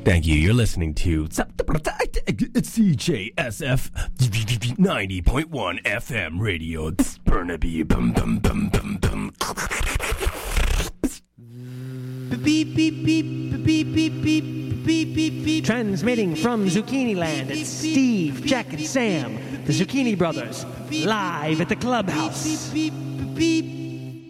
Thank you. You're listening to CJSF 90.1 FM radio. Burnaby. Bum, bum, bum, bum, bum. Beep, beep, beep, beep, beep, beep, beep, beep, beep. Transmitting from Zucchini Land, it's Steve, Jack, and Sam, the Zucchini Brothers, live at the clubhouse. Beep, beep, beep.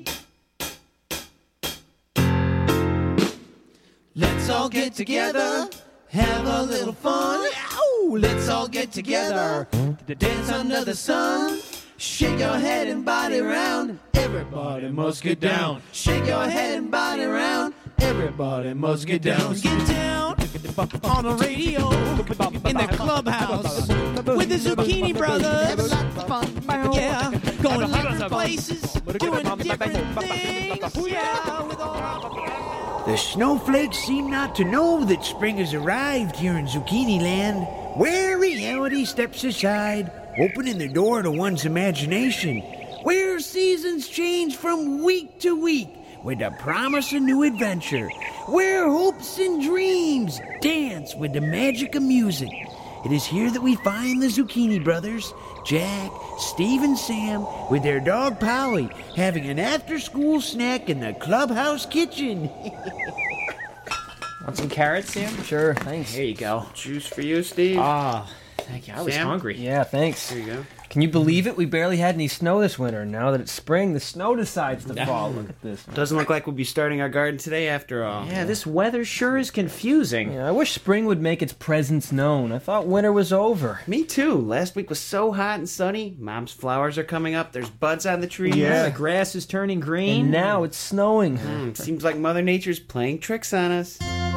Let's all get together, have a little fun. Ow! Let's all get together to dance under the sun. Shake your head and body round. Everybody must get down. Shake your head and body round. Everybody must get down. Get down on the radio in the clubhouse with the Zucchini Brothers. Yeah, going different places, doing different things. Yeah, with all. The snowflakes seem not to know that spring has arrived here in Zucchini Land, where reality steps aside, opening the door to one's imagination, where seasons change from week to week with the promise of new adventure, where hopes and dreams dance with the magic of music. It is here that we find the Zucchini Brothers, Jack, Steve, and Sam, with their dog Polly, having an after-school snack in the clubhouse kitchen. Want some carrots, Sam? Sure, thanks. Here you go. Juice for you, Steve. Ah, thank you. I was hungry. Yeah, thanks. Here you go. Can you believe it? We barely had any snow this winter. Now that it's spring, the snow decides to fall. Look at this. Doesn't look like we'll be starting our garden today after all. Yeah, this weather sure is confusing. Yeah, I wish spring would make its presence known. I thought winter was over. Me too. Last week was so hot and sunny. Mom's flowers are coming up. There's buds on the trees. Yeah, the grass is turning green. And now it's snowing. Seems like Mother Nature's playing tricks on us.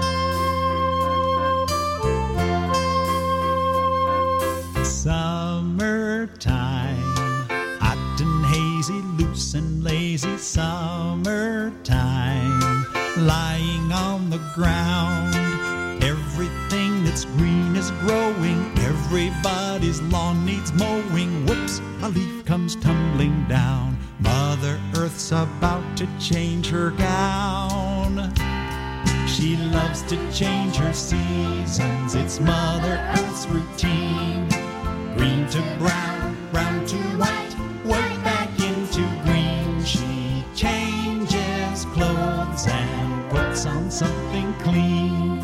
Summertime, hot and hazy, loose and lazy. Summertime, lying on the ground. Everything that's green is growing. Everybody's lawn needs mowing. Whoops, a leaf comes tumbling down. Mother Earth's about to change her gown. She loves to change her seasons. It's Mother Earth's routine. Green to brown, brown to white, white back into green. She changes clothes and puts on something clean.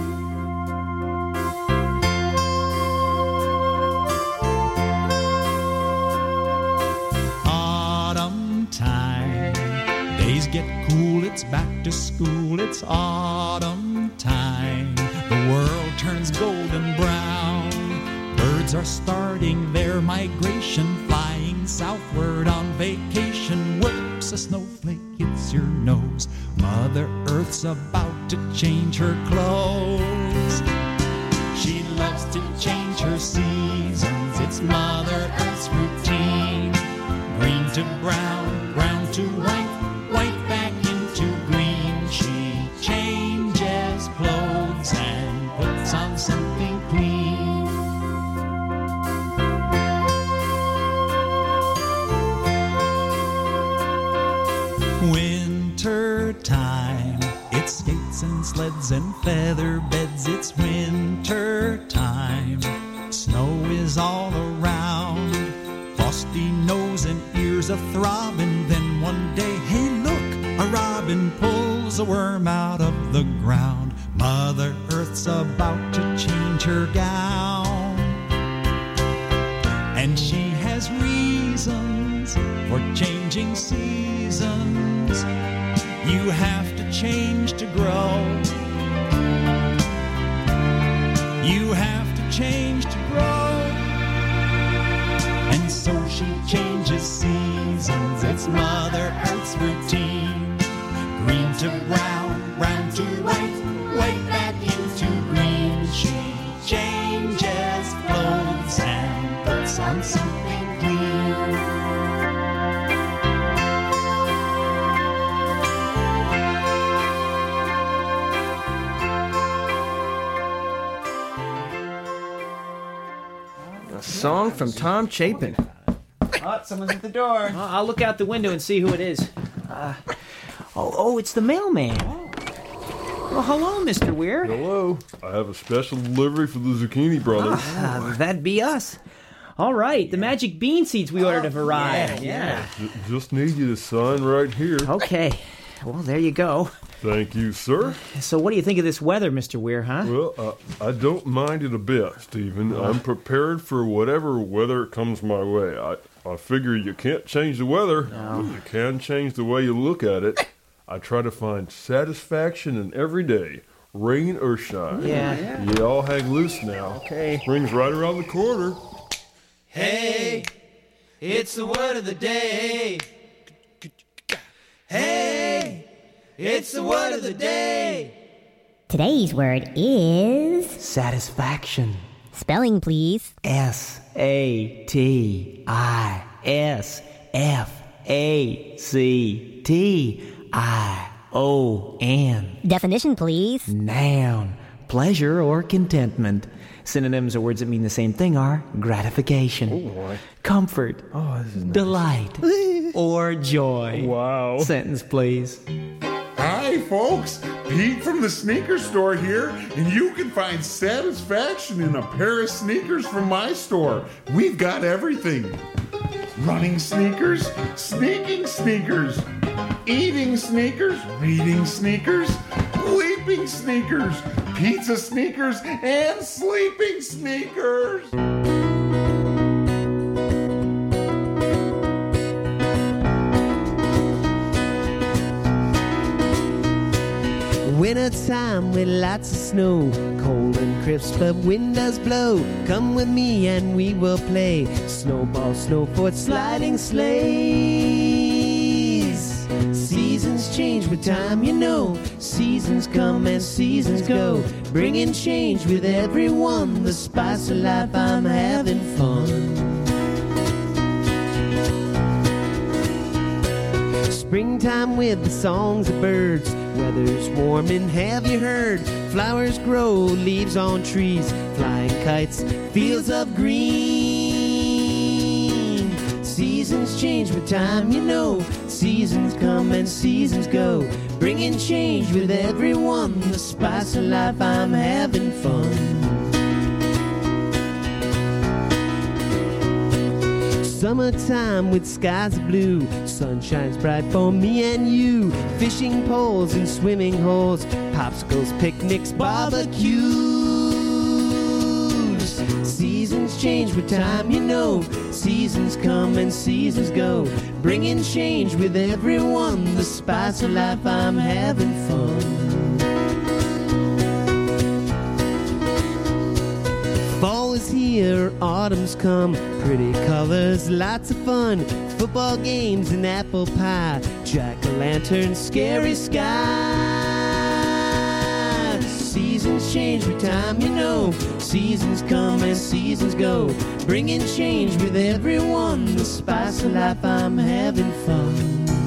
Autumn time, days get cool, it's back to school. It's autumn time, the world turns golden brown. Birds are starting their migration, flying southward on vacation. Whoops, a snowflake hits your nose. Mother Earth's about to change her clothes. She loves to change her seasons. It's Mother Earth's routine. Green to brown, brown to white, white back into green. She changes clothes and puts on something clean. Winter time, it's skates and sleds and feather beds. It's winter time, snow is all around. Frosty nose and ears a throbbing. Then one day, hey look, a robin pulls a worm out of the ground. Mother Earth's about to change her gown, and she has reasons for changing seasons. You have to change to grow. You have to change to grow. And so she changes seasons. It's Mother Earth's routine. Green to brown, brown to white, white back into green. She changes clothes and puts on something clean. A song from Tom Chapin. Oh, someone's at the door. I'll look out the window and see who it is. Oh, it's the mailman. Well, hello, Mr. Weir. Hello. I have a special delivery for the Zucchini Brothers. That'd be us. All right, the magic bean seeds we ordered have arrived. Yeah. Just need you to sign right here. Okay. Well, there you go. Thank you, sir. So what do you think of this weather, Mr. Weir, huh? Well, I don't mind it a bit, Stephen. I'm prepared for whatever weather comes my way. I figure you can't change the weather, but you can change the way you look at it. I try to find satisfaction in every day, rain or shine. Yeah. You all hang loose now. Okay. Spring's right around the corner. Hey, it's the word of the day. Hey, it's the word of the day. Today's word is... Satisfaction. Spelling, please. Satisfaction. Definition, please. Noun. Pleasure or contentment. Synonyms or words that mean the same thing are gratification, comfort, delight, or joy. Wow. Sentence, please. Hi, folks. Pete from the sneaker store here, and you can find satisfaction in a pair of sneakers from my store. We've got everything. Running sneakers, sneaking sneakers, eating sneakers, reading sneakers, leaping sneakers, pizza sneakers, and sleeping sneakers. Wintertime with lots of snow, cold and crisp, but wind does blow. Come with me and we will play snowball, snow fort, sliding sleighs. Seasons change with time, you know. Seasons come and seasons go, bringing change with everyone. The spice of life, I'm having fun. Springtime with the songs of birds. Weather's warm and have you heard? Flowers grow, leaves on trees, flying kites, fields of green. Seasons change with time, you know. Seasons come and seasons go, bringing change with everyone. The spice of life, I'm having fun. Summertime with skies of blue, sun shines bright for me and you. Fishing poles and swimming holes, popsicles, picnics, barbecues. Seasons change with time, you know. Seasons come and seasons go, bringing change with everyone. The spice of life, I'm having fun. Fall is here, autumn's come, pretty colors, lots of fun, football games and apple pie, jack-o'-lantern, scary skies. Seasons change with time, you know. Seasons come and seasons go, bringing change with everyone. The spice of life, I'm having fun.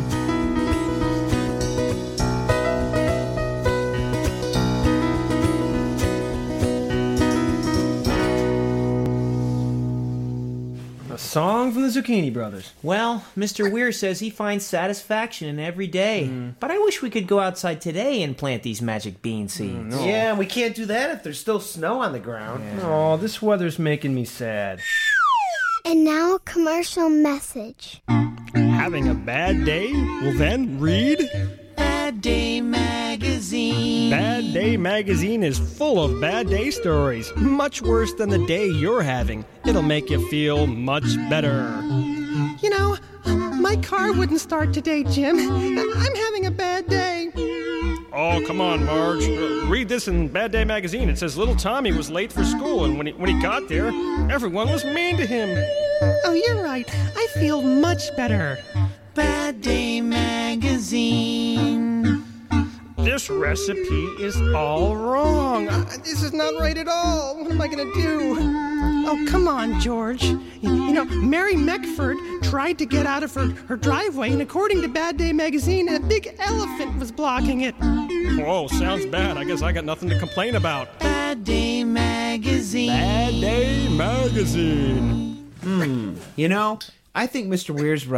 Song from the Zucchini Brothers. Well, Mr. Weir says he finds satisfaction in every day. But I wish we could go outside today and plant these magic bean seeds. Yeah, we can't do that if there's still snow on the ground. Oh, this weather's making me sad. And now a commercial message. Having a bad day? Well then, read Bad Day Magazine. Bad Day Magazine is full of bad day stories, much worse than the day you're having. It'll make you feel much better. You know, my car wouldn't start today, Jim. I'm having a bad day. Oh, come on, Marge. Read this in Bad Day Magazine. It says little Tommy was late for school, and when he got there, everyone was mean to him. Oh, you're right. I feel much better. Bad Day Magazine. This recipe is all wrong. This is not right at all. What am I going to do? Oh, come on, George. You know, Mary Meckford tried to get out of her driveway, and according to Bad Day Magazine, a big elephant was blocking it. Whoa, sounds bad. I guess I got nothing to complain about. Bad Day Magazine. Bad Day Magazine. You know, I think Mr. Weir's right.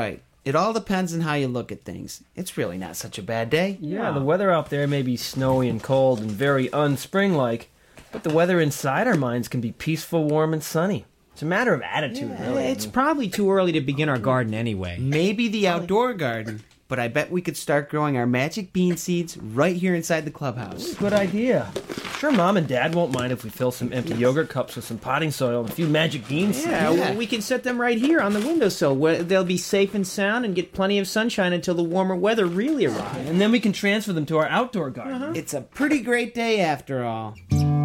It all depends on how you look at things. It's really not such a bad day. Yeah, the weather out there may be snowy and cold and very unspring-like, but the weather inside our minds can be peaceful, warm, and sunny. It's a matter of attitude, really. It's probably too early to begin our garden anyway. Maybe the outdoor garden, but I bet we could start growing our magic bean seeds right here inside the clubhouse. Good idea. Sure, Mom and Dad won't mind if we fill some empty yogurt cups with some potting soil and a few magic beans. Yeah, we can set them right here on the windowsill where they'll be safe and sound and get plenty of sunshine until the warmer weather really arrives. And then we can transfer them to our outdoor garden. It's a pretty great day after all.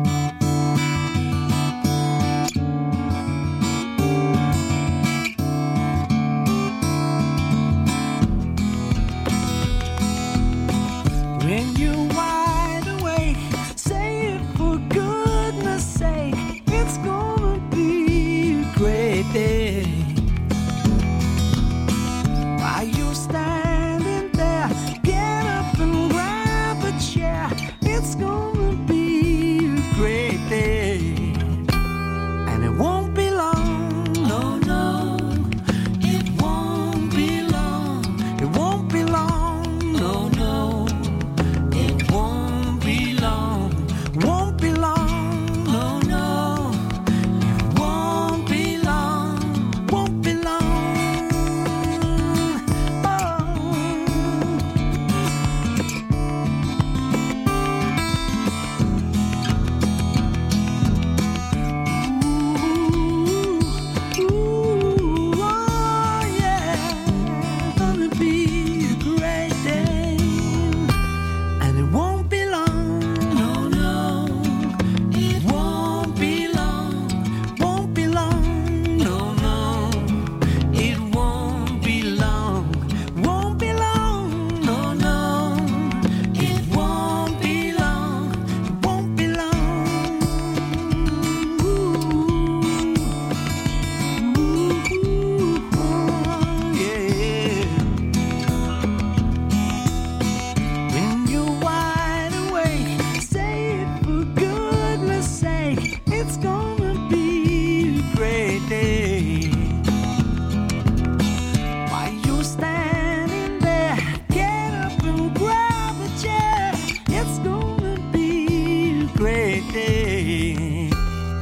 When you're wide awake, say it for goodness sake. It's gonna be a great day. While you're standing there, get up and grab a chair. It's gonna be a great day. And it won't be long, no, no. It won't be long. It won't be long, no, no. It won't be long, won't be long, no, no. It won't be long, won't be long. Ooh, oh yeah, gonna be a great day. And it won't be long, no, no. It won't be long, won't be long, no, no. It won't be long, won't be long, no, no. It won't be long, won't be long. Ooh, oh, yeah. When you're wide awake, say it for goodness sake. It's gonna be a great day. While you're standing there, get up and grab a chair. It's gonna be a great day.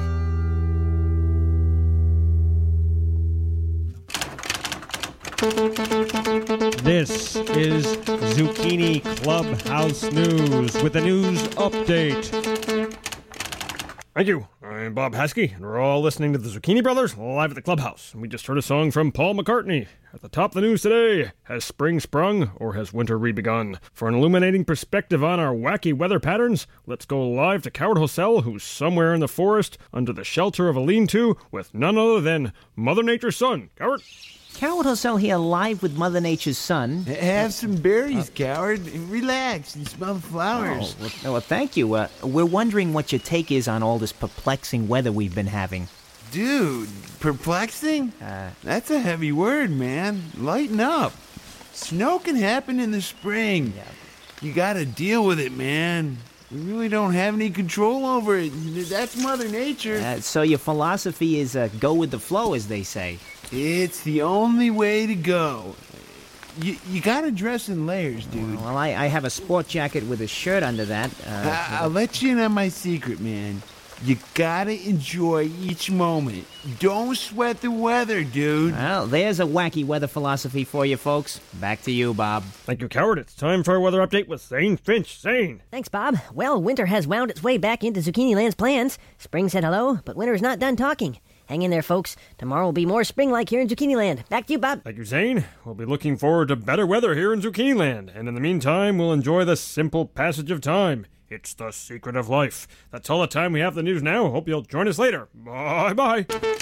This is Zucchini Clubhouse News with a news update. Thank you. I'm Bob Haskey, and we're all listening to the Zucchini Brothers live at the Clubhouse. And we just heard a song from Paul McCartney. At the top of the news today, has spring sprung or has winter re-begun? For an illuminating perspective on our wacky weather patterns, let's go live to Coward Hossell, who's somewhere in the forest under the shelter of a lean-to with none other than Mother Nature's son. Coward? Coward Hossell here live with Mother Nature's son. Have some berries, Coward. Relax and smell the flowers. Well, thank you. We're wondering what your take is on all this perplexing weather we've been having. Dude, perplexing? That's a heavy word, man. Lighten up. Snow can happen in the spring. You gotta deal with it, man. We really don't have any control over it. That's Mother Nature. So your philosophy is go with the flow, as they say. It's the only way to go. You gotta dress in layers, dude. Well, I have a sport jacket with a shirt under that. I'll let you in on my secret, man. You gotta enjoy each moment. Don't sweat the weather, dude. Well, there's a wacky weather philosophy for you folks. Back to you, Bob. Thank you, Coward. It's time for our weather update with Zane Finch. Zane. Thanks, Bob. Well, winter has wound its way back into Zucchini Land's plans. Spring said hello, but winter's not done talking. Hang in there, folks. Tomorrow will be more spring-like here in Zucchini Land. Back to you, Bob. Thank you, Zane. We'll be looking forward to better weather here in Zucchini Land. And in the meantime, we'll enjoy the simple passage of time. It's the secret of life. That's all the time we have for the news now. Hope you'll join us later. Bye-bye.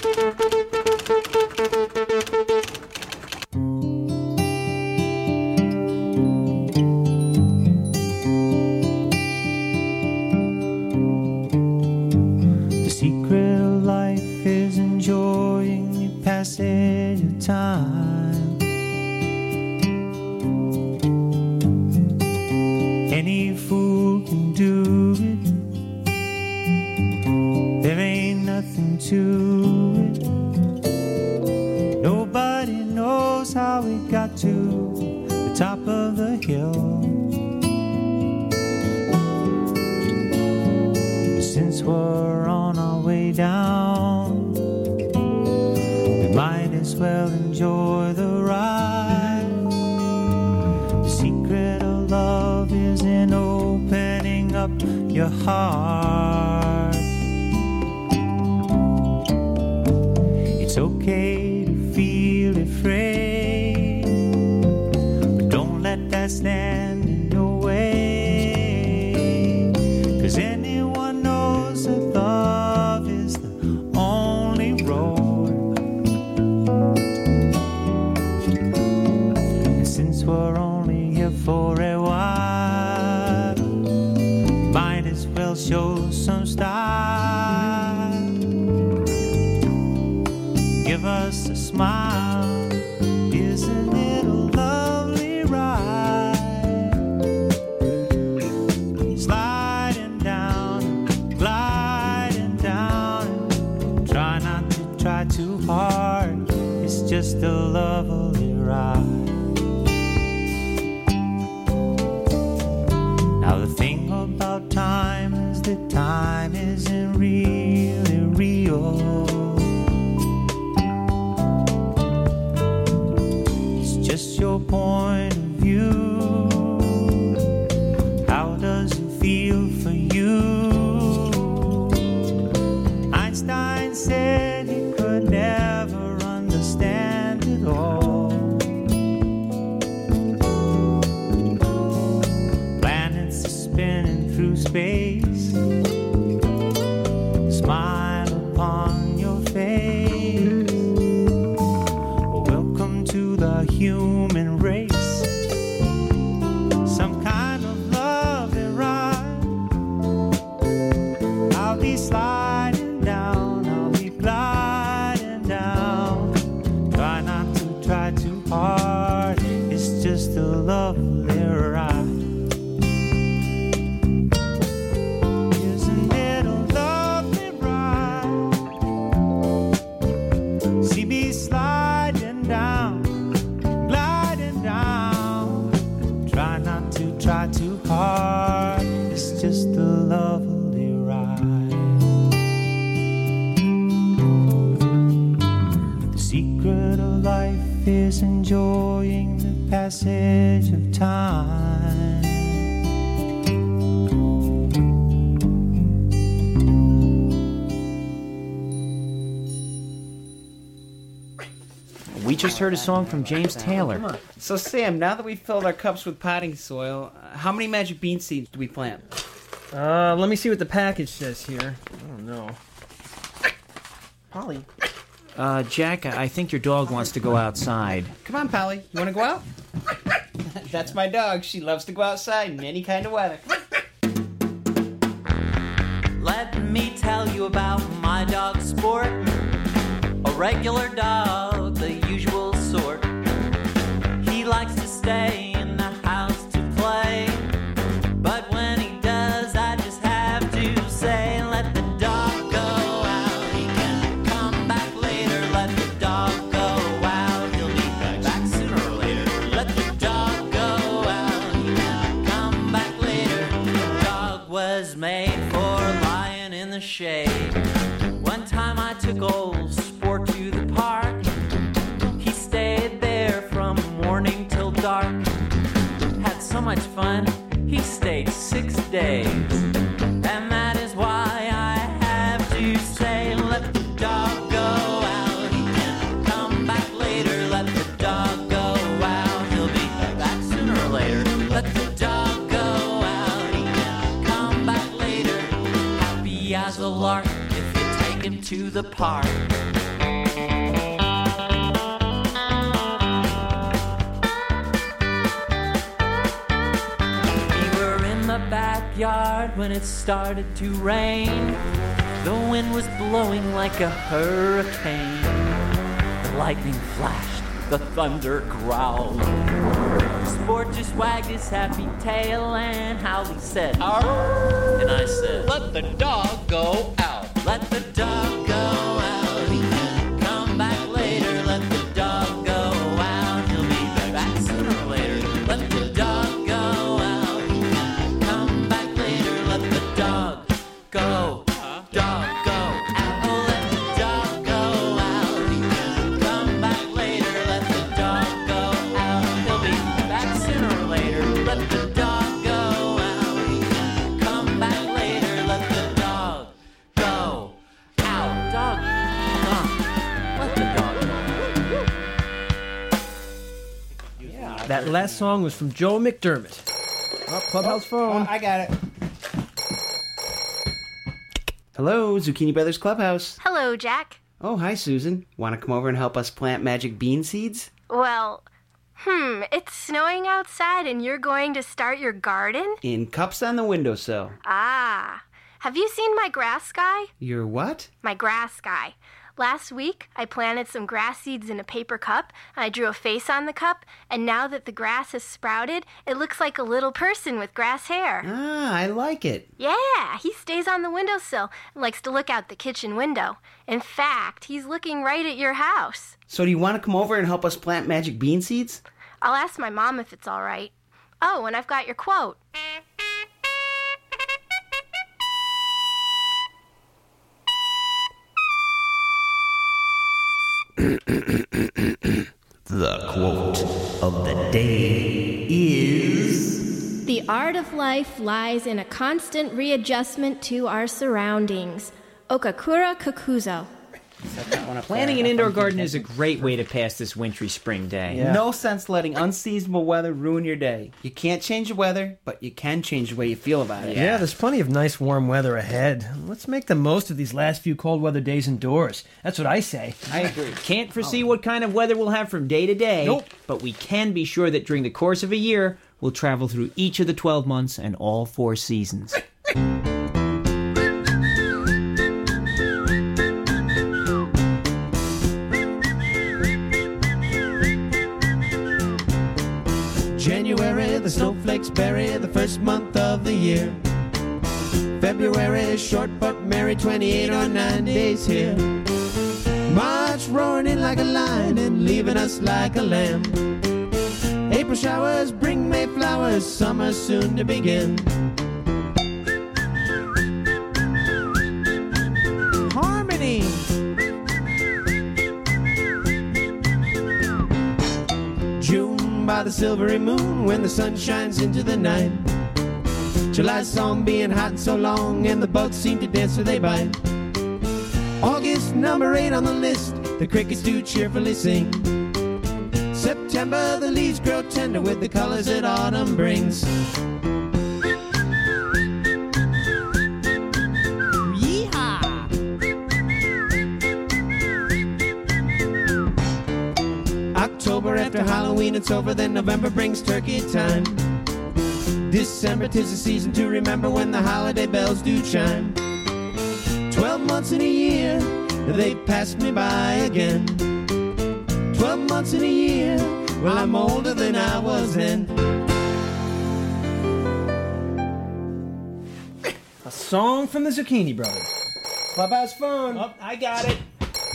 The secret of life is enjoying the passage of time. Any fool can do it. There ain't nothing to it. Nobody knows how it got to we're on our way down, we might as well enjoy the ride. The secret of love is in opening up your heart. It's okay to feel afraid, but don't let that stand in your way. 'Cause anyone knows that love is the only road. And since we're only here for a while, might as well show some style. Give us a smile, isn't it a lovely ride? Sliding down, gliding down. Try not to try too hard, it's just a lovely ride. Now the thing about time is that time isn't really real. It's just your point of view. How does it feel for you? Einstein said he could never understand it all. Planets are spinning through space. Smile upon your face. Welcome to the human race. Some kind of love and ride. I'll be sliding down, I'll be gliding down. Try not to try too hard, it's just a lovely ride. Isn't it a lovely ride? See me sliding down, gliding down. Try not to try too hard, it's just a lovely ride. The secret of life is enjoying the passage of time. We just heard a song from James Taylor. So, Sam, now that we've filled our cups with potting soil, how many magic bean seeds do we plant? Let me see what the package says here. I don't know. Polly. Jack, I think your dog wants to go outside. Come on, Polly. You want to go out? That's my dog. She loves to go outside in any kind of weather. Let me tell you about my dog Sport. A regular dog, the usual sort. He likes to stay in the house to play. But when he does, I just have to say, let the dog go out. He can come back later. Let the dog go out. He'll be back sooner or later. Let the dog go out. He can come back later. The dog was made for lying in the shade. One time I took old Sport to the park. He stayed there from morning till dark. Had so much fun, he stayed 6 days. And that is why I have to say, let the dog go out. He can come back later. Let the dog go out. He'll be back sooner or later. Let the dog go out. He can come back later. Happy as a lark if you take him to the park. Backyard when it started to rain. The wind was blowing like a hurricane. The lightning flashed, the thunder growled. Sport just wagged his happy tail and howled. He said, "Arr!" And I said, "Let the dog go out. Let the dog go out. He can come back later. Let the dog go out. He'll be back sooner or later. Let the dog go out. He can come back later. Let the dog go That last song was from Joe McDermott. Oh, Clubhouse phone. I got it. Hello, Zucchini Brothers Clubhouse. Hello, Jack. Oh, hi, Susan. Want to come over and help us plant magic bean seeds? Well, it's snowing outside and you're going to start your garden? In cups on the windowsill. Ah. Have you seen my grass sky? Your what? My grass sky. Last week, I planted some grass seeds in a paper cup, and I drew a face on the cup, and now that the grass has sprouted, it looks like a little person with grass hair. Ah, I like it. Yeah, he stays on the windowsill and likes to look out the kitchen window. In fact, he's looking right at your house. So do you want to come over and help us plant magic bean seeds? I'll ask my mom if it's all right. Oh, and I've got your quote. The quote of the day is... The art of life lies in a constant readjustment to our surroundings. Okakura Kakuzo. Planting an indoor garden is a great way to pass this wintry spring day. Yeah. No sense letting unseasonable weather ruin your day. You can't change the weather, but you can change the way you feel about it. Yeah, there's plenty of nice warm weather ahead. Let's make the most of these last few cold weather days indoors. That's what I say. I agree. Can't foresee what kind of weather we'll have from day to day. Nope. But we can be sure that during the course of a year, we'll travel through each of the 12 months and all 4 seasons. January, the snowflakes bury the first month of the year. February is short but merry, 28 or 9 days here. March roaring in like a lion and leaving us like a lamb. April showers bring May flowers, summer soon to begin. Harmony. June by the silvery moon when the sun shines into the night. July's song being hot and so long and the bugs seem to dance so they bite. August number 8 on the list, the crickets do cheerfully sing. September the leaves grow tender with the colors that autumn brings. Yeehaw! October after Halloween it's over, then November brings turkey time. December 'tis the season to remember when the holiday bells do chime. 12 months in a year, they passed me by again. 12 months in a year, well I'm older than I was then. A song from the Zucchini Brothers. Clubhouse phone. Oh, I got it.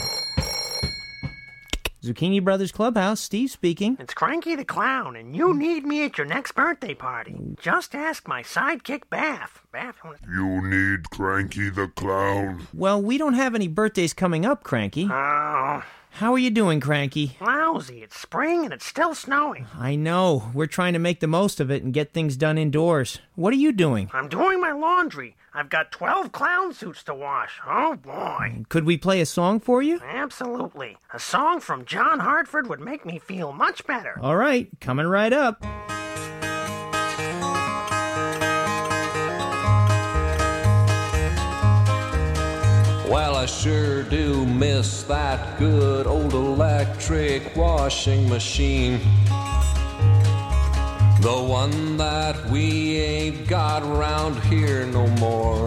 Zucchini Brothers Clubhouse, Steve speaking. It's Cranky the Clown, and you need me at your next birthday party. Just ask my sidekick, Bath. You need Cranky the Clown. Well, we don't have any birthdays coming up, Cranky. Oh. How are you doing, Cranky? Lousy. It's spring and it's still snowing. I know. We're trying to make the most of it and get things done indoors. What are you doing? I'm doing my laundry. I've got 12 clown suits to wash. Oh, boy. Could we play a song for you? Absolutely. A song from John Hartford would make me feel much better. All right. Coming right up. Well, I sure do miss that good old electric washing machine. The one that we ain't got around here no more.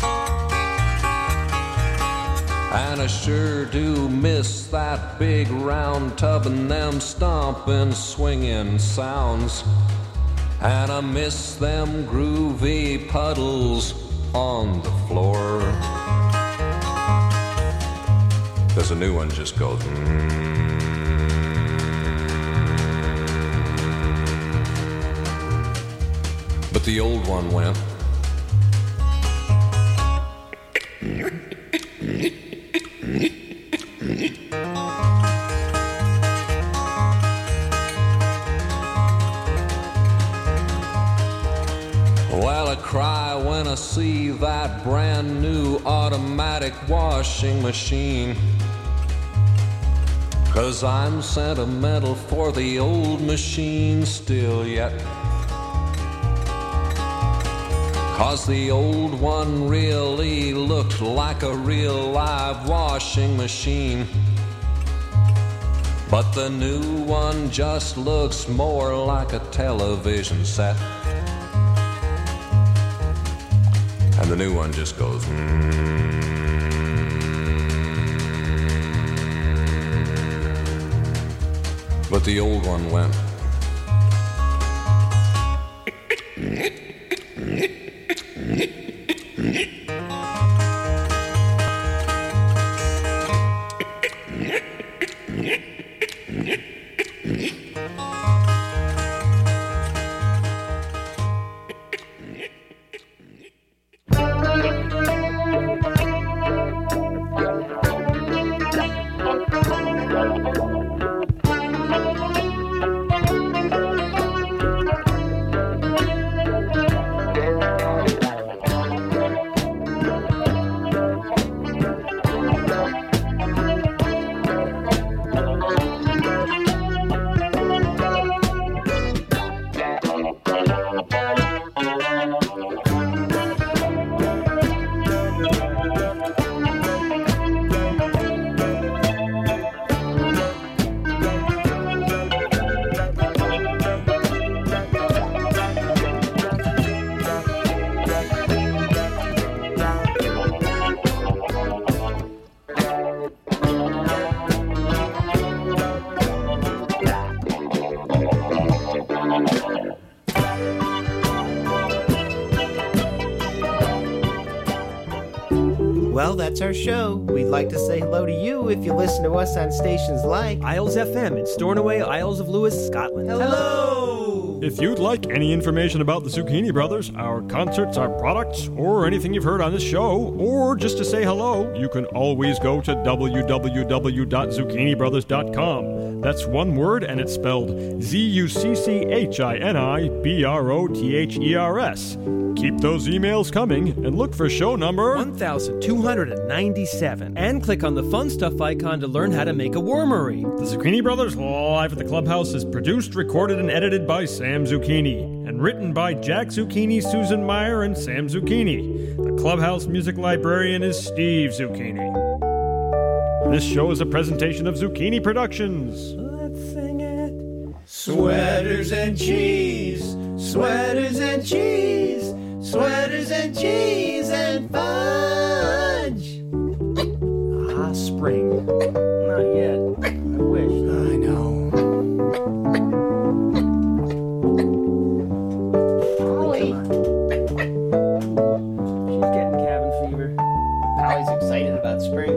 And I sure do miss that big round tub and them stomping, swinging sounds. And I miss them groovy puddles on the floor. 'Cause a new one just goes But the old one went Well, I cry when I see that brand new automatic washing machine. 'Cause I'm sentimental for the old machine still yet. 'Cause the old one really looked like a real live washing machine. But the new one just looks more like a television set. And the new one just goes, But the old one went. Well, that's our show. We'd like to say hello to you if you listen to us on stations like Isles FM in Stornoway, Isles of Lewis, Scotland. Hello! If you'd like any information about the Zucchini Brothers, our concerts, our products, or anything you've heard on this show, or just to say hello, you can always go to www.zucchinibrothers.com. That's one word, and it's spelled ZUCCHINIBROTHERS. Keep those emails coming, and look for show number 1297. And click on the fun stuff icon to learn how to make a wormery. The Zucchini Brothers Live at the Clubhouse is produced, recorded, and edited by Sam Zucchini, and written by Jack Zucchini, Susan Meyer, and Sam Zucchini. The Clubhouse music librarian is Steve Zucchini. This show is a presentation of Zucchini Productions. Let's sing it. Sweaters and cheese, sweaters and cheese, sweaters and cheese and fudge. Ah, spring. Not yet. I wish. I know. Polly. She's getting cabin fever. Polly's excited about spring.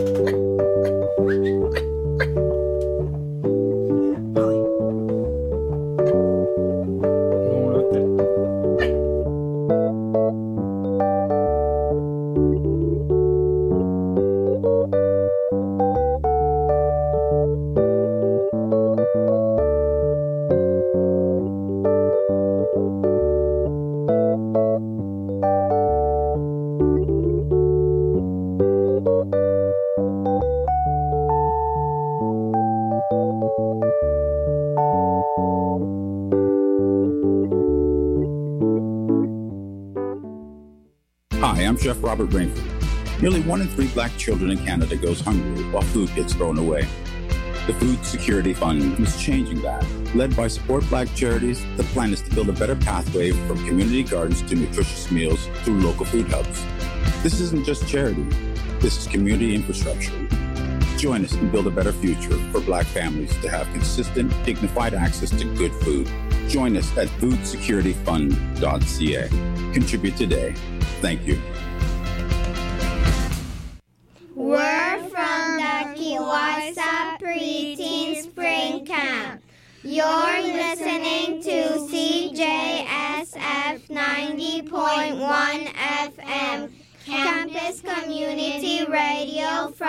Hi, I'm Chef Robert Rainford. Nearly 1 in 3 black children in Canada goes hungry while food gets thrown away. The Food Security Fund is changing that. Led by Support Black Charities, the plan is to build a better pathway from community gardens to nutritious meals through local food hubs. This isn't just charity. This is community infrastructure. Join us and build a better future for black families to have consistent, dignified access to good food. Join us at foodsecurityfund.ca. Contribute today. Thank you. We're from the Kiwasa Preteen Spring Camp. You're listening to CJSF 90.1 FM, Campus Community Radio from